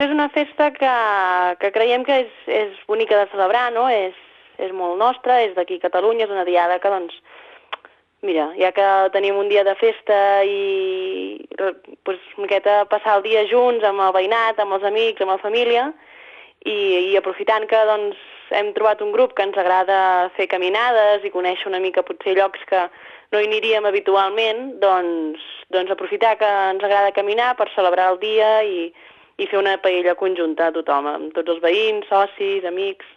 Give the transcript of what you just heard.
És una festa que creiem que és bonica de celebrar, no? És molt nostra, és d'aquí a Catalunya, és una diada que, doncs, mira, ja que tenim un dia de festa i pues, una miqueta passar el dia junts amb el veïnat, amb els amics, amb la família, i aprofitant que doncs, hem trobat un grup que ens agrada fer caminades i conèixer una mica potser llocs que no hi aniríem habitualment, doncs aprofitar que ens agrada caminar per celebrar el dia i fer una paella conjunta a tothom, amb tots els veïns, socis, amics.